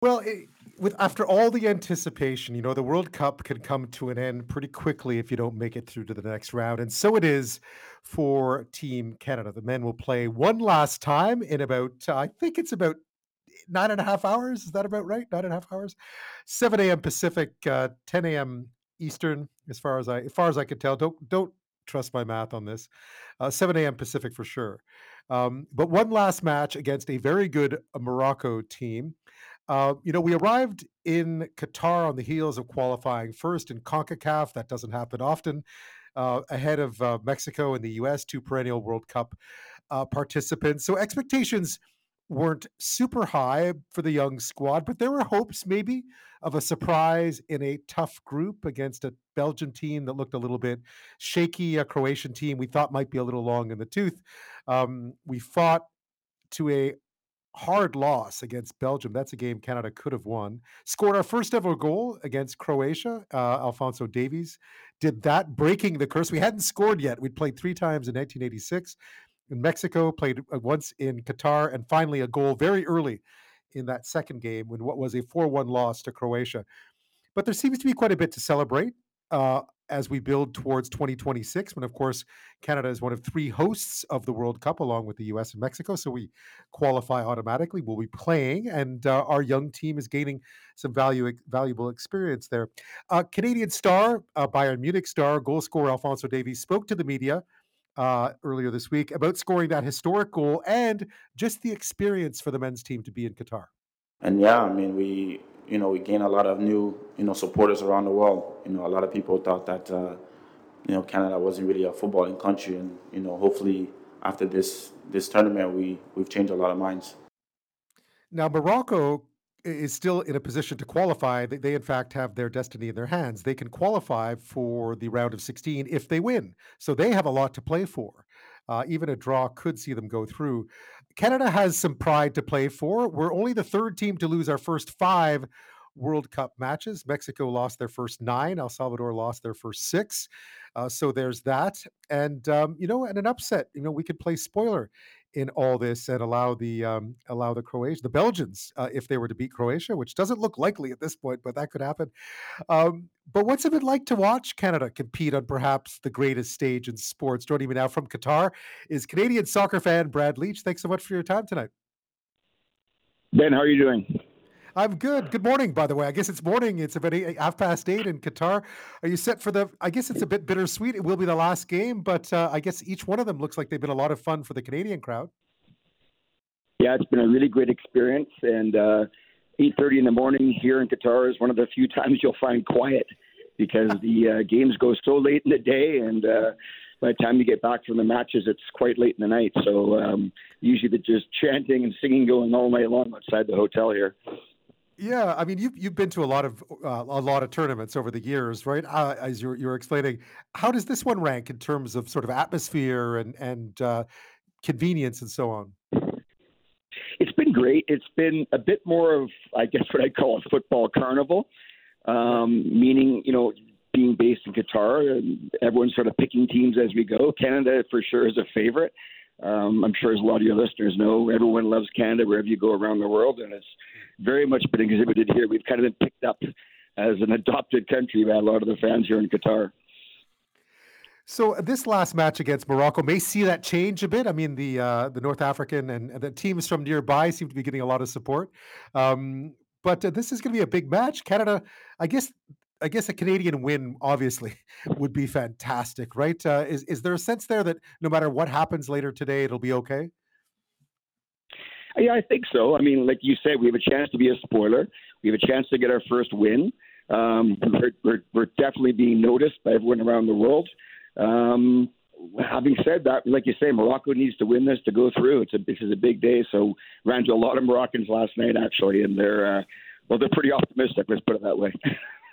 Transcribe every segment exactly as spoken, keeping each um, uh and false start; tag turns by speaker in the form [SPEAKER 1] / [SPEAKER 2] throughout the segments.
[SPEAKER 1] Well, it, with after all the anticipation, you know, the World Cup can come to an end pretty quickly if you don't make it through to the next round. And so it is for Team Canada. The men will play one last time in about, uh, I think it's about nine and a half hours. Is that about right? Nine and a half hours? seven a m. Pacific, uh, ten a m. Eastern, as far as I as far as I could tell. Don't don't trust my math on this. Uh, seven a m. Pacific for sure. Um, but one last match against a very good uh, Morocco team. Uh, you know, we arrived in Qatar on the heels of qualifying first in CONCACAF. That doesn't happen often. Uh, ahead of uh, Mexico and the U S, two perennial World Cup uh, participants. So expectations weren't super high for the young squad, but there were hopes maybe of a surprise in a tough group against a Belgian team that looked a little bit shaky, a Croatian team we thought might be a little long in the tooth. Um, we fought to a hard loss against Belgium. That's a game Canada could have won. Scored our first ever goal against Croatia. Uh, Alfonso Davies did that, breaking the curse. We hadn't scored yet. We'd played three times in nineteen eighty-six. In Mexico, played uh, once in Qatar, and finally a goal very early in that second game when what was a four one loss to Croatia. But there seems to be quite a bit to celebrate uh, as we build towards twenty twenty-six, when, of course, Canada is one of three hosts of the World Cup, along with the U S and Mexico. So we qualify automatically. We'll be playing, and uh, our young team is gaining some value, valuable experience there. Uh, Canadian star, uh, Bayern Munich star, goal scorer Alfonso Davies spoke to the media uh, earlier this week about scoring that historic goal and just the experience for the men's team to be in Qatar.
[SPEAKER 2] And yeah, I mean, we you know we gain a lot of new you know supporters around the world. You know, a lot of people thought that uh, you know Canada wasn't really a footballing country, and you know hopefully after this this tournament we we've changed a lot of minds.
[SPEAKER 1] Now, Morocco is still in a position to qualify. They, they, in fact, have their destiny in their hands. They can qualify for the round of sixteen if they win. So they have a lot to play for. Uh, even a draw could see them go through. Canada has some pride to play for. We're only the third team to lose our first five World Cup matches. Mexico lost their first nine. El Salvador lost their first six. Uh, so there's that. And, um, you know, and an upset, you know, we could play spoiler in all this and allow the um, allow the Croatians, the Belgians, uh, if they were to beat Croatia, which doesn't look likely at this point, but that could happen. Um, but what's it been like to watch Canada compete on perhaps the greatest stage in sports? Joining me now from Qatar is Canadian soccer fan Brad Leach. Thanks so much for your time tonight.
[SPEAKER 3] Ben, how are you doing?
[SPEAKER 1] I'm good. Good morning, by the way. I guess it's morning. It's about eight, half past eight in Qatar. Are you set for the? I guess it's a bit bittersweet. It will be the last game, but uh, I guess each one of them looks like they've been a lot of fun for the Canadian crowd.
[SPEAKER 3] Yeah, it's been a really great experience, and uh, eight thirty in the morning here in Qatar is one of the few times you'll find quiet because the uh, games go so late in the day, and uh, by the time you get back from the matches, it's quite late in the night. So um, usually there's just chanting and singing going all night long outside the hotel here.
[SPEAKER 1] Yeah, I mean, you've you've been to a lot of uh, a lot of tournaments over the years, right? Uh, as you're you're explaining, how does this one rank in terms of sort of atmosphere and and uh, convenience and so on?
[SPEAKER 3] It's been great. It's been a bit more of, I guess, what I call a football carnival, um, meaning, you know, being based in Qatar, and everyone's sort of picking teams as we go. Canada, for sure, is a favorite. Um, I'm sure, as a lot of your listeners know, everyone loves Canada wherever you go around the world, and it's very much been exhibited here. We've kind of been picked up as an adopted country by a lot of the fans here in Qatar.
[SPEAKER 1] So uh, this last match against Morocco may see that change a bit. I mean, the uh, the North African and, and the teams from nearby seem to be getting a lot of support. Um, but uh, this is going to be a big match. Canada, I guess, I guess a Canadian win obviously would be fantastic, right? Uh, is is there a sense there that no matter what happens later today, it'll be okay?
[SPEAKER 3] Yeah, I think so. I mean, like you said, we have a chance to be a spoiler. We have a chance to get our first win. Um, we're, we're, we're definitely being noticed by everyone around the world. Um, having said that, like you say, Morocco needs to win this to go through. It's a this is a big day. So ran to a lot of Moroccans last night actually, and they're uh, well, they're pretty optimistic. Let's put it that way.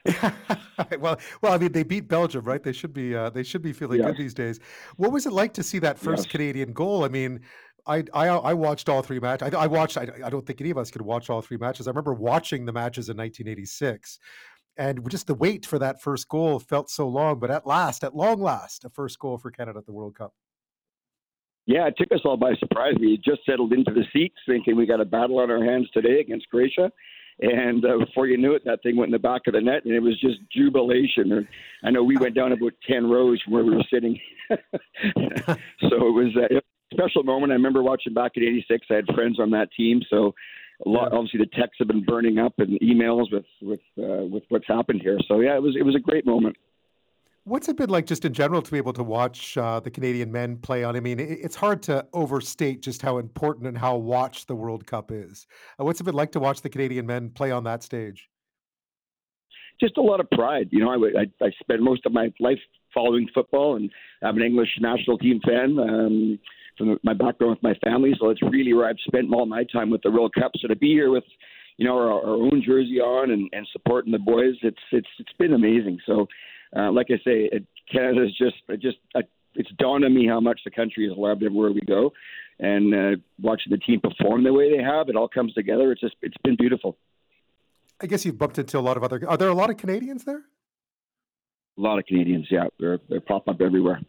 [SPEAKER 1] well, well, I mean, they beat Belgium, right? They should be uh, they should be feeling
[SPEAKER 3] Yes.
[SPEAKER 1] good these days. What was it like to see that
[SPEAKER 3] Yes.
[SPEAKER 1] first Canadian goal? I mean, I I, I watched all three matches. I, I watched. I, I don't think any of us could watch all three matches. I remember watching the matches in nineteen eighty-six. And just the wait for that first goal felt so long, but at last, at long last, a first goal for Canada at the World Cup.
[SPEAKER 3] Yeah, it took us all by surprise. We just settled into the seats thinking we got a battle on our hands today against Croatia. And uh, before you knew it, that thing went in the back of the net, and it was just jubilation. And I know we went down about ten rows from where we were sitting. So it was a special moment. I remember watching back in eighty-six. I had friends on that team, so a lot. Obviously, the texts have been burning up and emails with with uh, with what's happened here. So yeah, it was it was a great moment.
[SPEAKER 1] What's it been like just in general to be able to watch uh, the Canadian men play on? I mean, it, it's hard to overstate just how important and how watched the World Cup is. Uh, what's it been like to watch the Canadian men play on that stage?
[SPEAKER 3] Just a lot of pride. You know, I, I, I spent most of my life following football, and I'm an English national team fan um, from my background with my family. So it's really where I've spent all my time with the World Cup. So to be here with, you know, our, our own jersey on and, and supporting the boys, it's it's it's been amazing. So. Uh, like I say, it, Canada is just, it just uh, it's dawned on me how much the country is loved everywhere we go, and uh, watching the team perform the way they have, it all comes together. It's just, it's been beautiful.
[SPEAKER 1] I guess you've bumped into a lot of other. Are there a lot of Canadians there?
[SPEAKER 3] A lot of Canadians, yeah, they're they're popping up everywhere.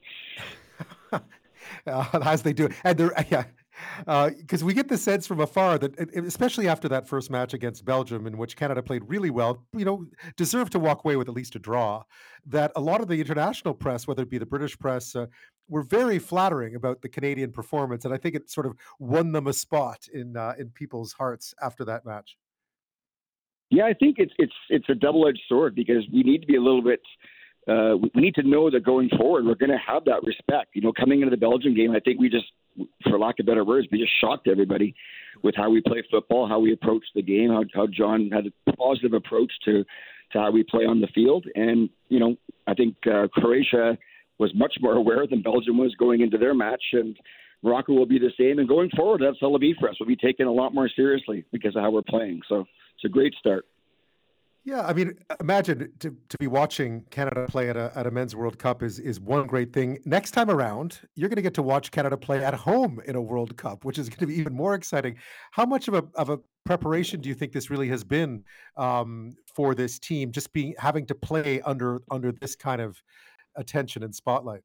[SPEAKER 1] uh, as they do, and they're yeah. Because uh, we get the sense from afar that, especially after that first match against Belgium, in which Canada played really well, you know, deserved to walk away with at least a draw, that a lot of the international press, whether it be the British press, uh, were very flattering about the Canadian performance, and I think it sort of won them a spot in uh, in people's hearts after that match.
[SPEAKER 3] Yeah, I think it's it's it's a double-edged sword because we need to be a little bit. Uh, we need to know that going forward, we're going to have that respect. You know, coming into the Belgium game, I think we just, for lack of better words, we just shocked everybody with how we play football, how we approach the game, how, how John had a positive approach to, to how we play on the field. And, you know, I think uh, Croatia was much more aware than Belgium was going into their match. And Morocco will be the same. And going forward, that's how it'll be for us. We'll be taken a lot more seriously because of how we're playing. So it's a great start.
[SPEAKER 1] Yeah, I mean, imagine to, to be watching Canada play at a at a men's World Cup is is one great thing. Next time around, you're going to get to watch Canada play at home in a World Cup, which is going to be even more exciting. How much of a of a preparation do you think this really has been um, for this team, just being having to play under under this kind of attention and spotlight?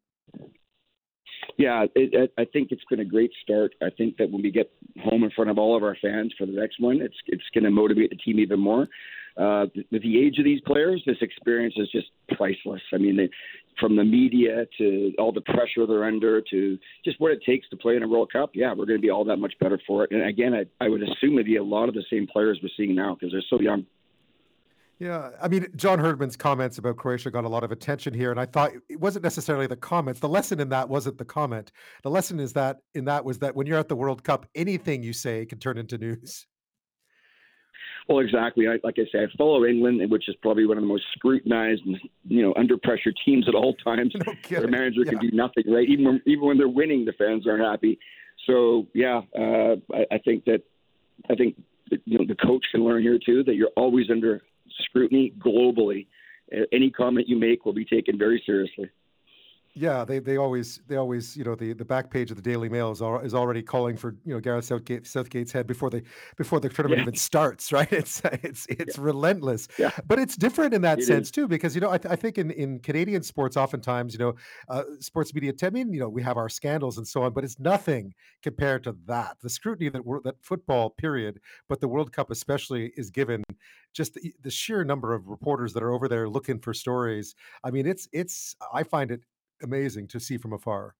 [SPEAKER 3] Yeah, it, I think it's been a great start. I think that when we get home in front of all of our fans for the next one, it's it's going to motivate the team even more. Uh, with the age of these players, this experience is just priceless. I mean, they, from the media to all the pressure they're under to just what it takes to play in a World Cup, yeah, we're going to be all that much better for it. And again, I, I would assume it'd be a lot of the same players we're seeing now because they're so young.
[SPEAKER 1] Yeah, I mean, John Herdman's comments about Croatia got a lot of attention here, and I thought it wasn't necessarily the comments. The lesson in that wasn't the comment. The lesson is that in that was that when you're at the World Cup, anything you say can turn into news.
[SPEAKER 3] Well, exactly. I, like I say, I follow England, which is probably one of the most scrutinized and, you know, under pressure teams at all times.
[SPEAKER 1] No
[SPEAKER 3] Their manager
[SPEAKER 1] yeah.
[SPEAKER 3] can do nothing, right? Even when, even when they're winning, the fans aren't happy. So, yeah, uh, I, I think that I think that, you know, the coach can learn here too that you're always under scrutiny globally. Uh, any comment you make will be taken very seriously.
[SPEAKER 1] Yeah, they they always they always you know the, the back page of the Daily Mail is al- is already calling for you know Gareth Southgate Southgate's head before they before the tournament
[SPEAKER 3] Yeah.
[SPEAKER 1] even starts, right? It's it's it's relentless,
[SPEAKER 3] Yeah,
[SPEAKER 1] but it's different in that
[SPEAKER 3] it
[SPEAKER 1] sense
[SPEAKER 3] is.
[SPEAKER 1] too because you know I, th- I think in, in Canadian sports oftentimes you know uh, sports media tell me you know we have our scandals and so on, but it's nothing compared to that the scrutiny that we're, that football period, but the World Cup especially is given just the, the sheer number of reporters that are over there looking for stories. I mean, it's it's I find it amazing to see from afar.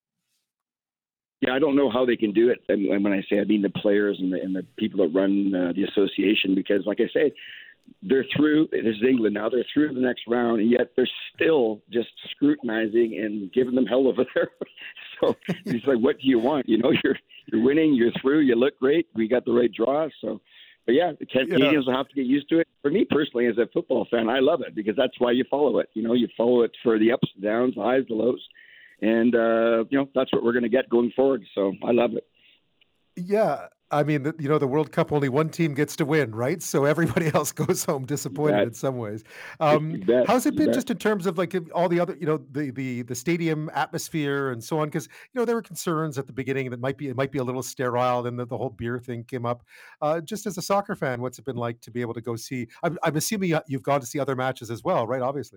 [SPEAKER 3] Yeah, I don't know how they can do it. And and when I say, I mean the players and the, and the people that run uh, the association, because like I say, they're through. This is England now. They're through the next round, and yet they're still just scrutinizing and giving them hell over there. So it's like, what do you want? You know, you're you're winning. You're through. You look great. We got the right draw. So, but yeah, the Canadians
[SPEAKER 1] Yeah.
[SPEAKER 3] will have to get used to it. For me personally, as a football fan, I love it because that's why you follow it. You know, you follow it for the ups and downs, the highs, the lows, and uh, you know that's what we're going to get going forward. So I love it.
[SPEAKER 1] Yeah, I mean, the, you know, the World Cup only one team gets to win, right? So everybody else goes home
[SPEAKER 3] You
[SPEAKER 1] disappointed
[SPEAKER 3] bet.
[SPEAKER 1] in some ways. Um,
[SPEAKER 3] You bet.
[SPEAKER 1] how's it
[SPEAKER 3] You
[SPEAKER 1] been
[SPEAKER 3] bet.
[SPEAKER 1] just in terms of like all the other, you know, the the the stadium atmosphere and so on? Because you know there were concerns at the beginning that might be it might be a little sterile, and that the whole beer thing came up. Uh, just as a soccer fan, what's it been like to be able to go see? I'm, I'm assuming you- you've gone to see other matches as well, right? Obviously.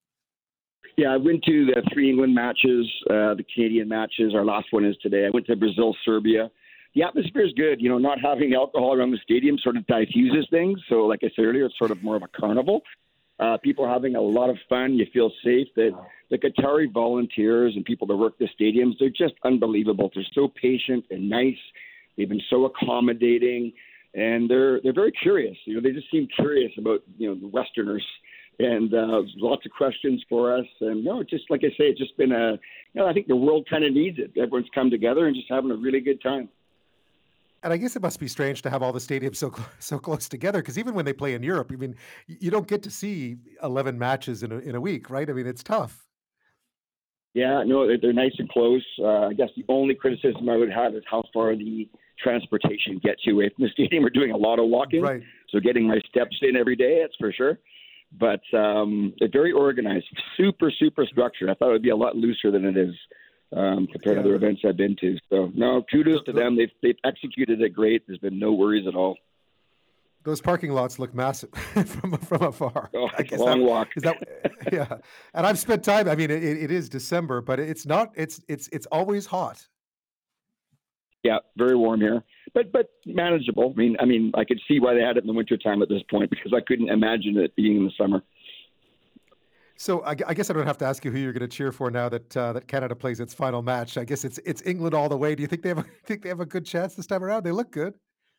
[SPEAKER 3] Yeah, I went to the three England matches, uh, the Canadian matches. Our last one is today. I went to Brazil, Serbia the atmosphere is good. You know, not having alcohol around the stadium sort of diffuses things. So, like I said earlier, it's sort of more of a carnival. Uh, people are having a lot of fun. You feel safe. That the Qatari volunteers and people that work the stadiums, they're just unbelievable. They're so patient and nice. They've been so accommodating, and they're they're very curious. You know, they just seem curious about you know the Westerners, and uh, lots of questions for us. And no, just like I say, it's just been a. You know, I think the world kind of needs it. Everyone's come together and just having a really good time.
[SPEAKER 1] And I guess it must be strange to have all the stadiums so cl- so close together, because even when they play in Europe, I mean, you don't get to see eleven matches in a, in a week, right? I mean, it's tough.
[SPEAKER 3] Yeah, no, they're, they're nice and close. Uh, I guess the only criticism I would have is how far the transportation gets you away from the stadium. We're doing a lot of walking,
[SPEAKER 1] right.
[SPEAKER 3] So getting my steps in every day, that's for sure. But um, they're very organized, super, super structured. I thought it would be a lot looser than it is um, compared
[SPEAKER 1] yeah.
[SPEAKER 3] to other events I've been to. So, no, kudos to them. They've, they've executed it great. There's been no worries at all.
[SPEAKER 1] Those parking lots look massive from from afar.
[SPEAKER 3] Oh,
[SPEAKER 1] I
[SPEAKER 3] it's a long
[SPEAKER 1] that,
[SPEAKER 3] walk.
[SPEAKER 1] Is that, yeah, and I've spent time. I mean, it, it is December, but it's not. It's it's it's always hot.
[SPEAKER 3] Yeah, very warm here, but but manageable. I mean, I mean, I could see why they had it in the wintertime at this point, because I couldn't imagine it being in the summer.
[SPEAKER 1] So I, I guess I don't have to ask you who you're going to cheer for now that uh, that Canada plays its final match. I guess it's it's England all the way. Do you think they have a, think they have a good chance this time around? They look good.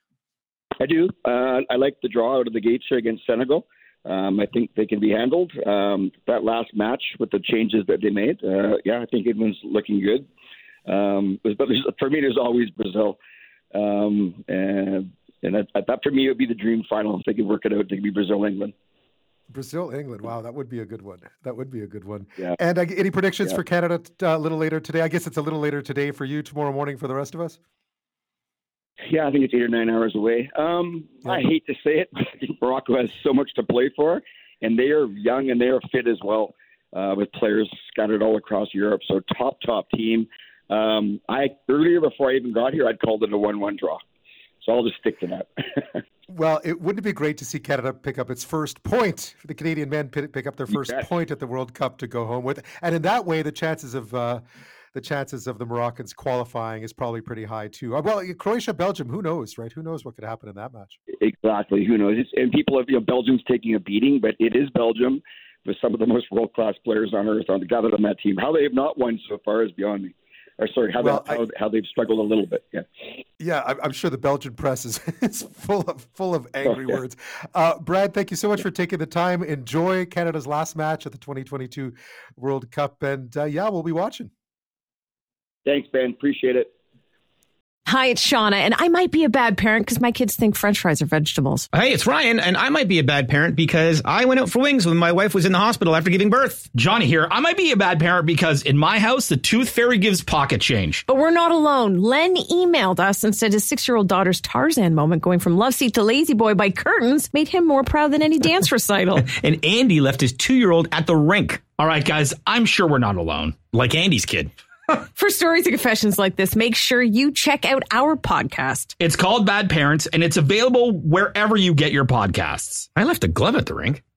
[SPEAKER 3] I do. Uh, I like the draw out of the gates here against Senegal. Um, I think they can be handled. Um, that last match with the changes that they made, uh, yeah, I think England's looking good. Um, but there's, for me, there's always Brazil. Um, and and that, that, for me, it would be the dream final. If they could work it out, it could be Brazil-England.
[SPEAKER 1] Brazil-England. Wow, that would be a good one. That would be a good one.
[SPEAKER 3] Yeah.
[SPEAKER 1] And uh, any predictions
[SPEAKER 3] yeah.
[SPEAKER 1] for Canada uh, a little later today? I guess it's a little later today for you, tomorrow morning for the rest of us?
[SPEAKER 3] Yeah, I think it's eight or nine hours away. Um, yeah. I hate to say it, but I think Morocco has so much to play for, and they are young and they are fit as well, uh, with players scattered all across Europe. So top, top team. Um, I earlier before I even got here, I'd called it a one one draw. So I'll just stick to that.
[SPEAKER 1] Well, it wouldn't it be great to see Canada pick up its first point? The Canadian men pick up their first
[SPEAKER 3] yes.
[SPEAKER 1] point at the World Cup to go home with, and in that way, the chances of uh, the chances of the Moroccans qualifying is probably pretty high too. Well, Croatia, Belgium, who knows, right? Who knows what could happen in that match?
[SPEAKER 3] Exactly, who knows? It's, and people have, you know, Belgium's taking a beating, but it is Belgium with some of the most world-class players on earth on gathered on that team. How they have not won so far is beyond me. Or sorry, how,
[SPEAKER 1] well,
[SPEAKER 3] they, how,
[SPEAKER 1] I,
[SPEAKER 3] how they've struggled a little bit. Yeah,
[SPEAKER 1] yeah, I'm, I'm sure the Belgian press is, is full of full of angry
[SPEAKER 3] oh, yeah.
[SPEAKER 1] words. Uh, Brad, thank you so much for taking the time. Enjoy Canada's last match at the twenty twenty-two World Cup, and uh, yeah, we'll be watching.
[SPEAKER 3] Thanks, Ben. Appreciate it.
[SPEAKER 4] Hi, it's Shauna, and I might be a bad parent because my kids think French fries are vegetables.
[SPEAKER 5] Hey, it's Ryan, and I might be a bad parent because I went out for wings when my wife was in the hospital after giving birth.
[SPEAKER 6] Johnny here. I might be a bad parent because in my house, the tooth fairy gives pocket change.
[SPEAKER 4] But we're not alone. Len emailed us and said his six-year-old daughter's Tarzan moment going from love seat to lazy boy by curtains made him more proud than any dance recital.
[SPEAKER 6] And Andy left his two-year-old at the rink. All right, guys, I'm sure we're not alone. Like Andy's kid.
[SPEAKER 4] For stories and confessions like this, make sure you check out our podcast.
[SPEAKER 6] It's called Bad Parents, and it's available wherever you get your podcasts.
[SPEAKER 5] I left a glove at the rink.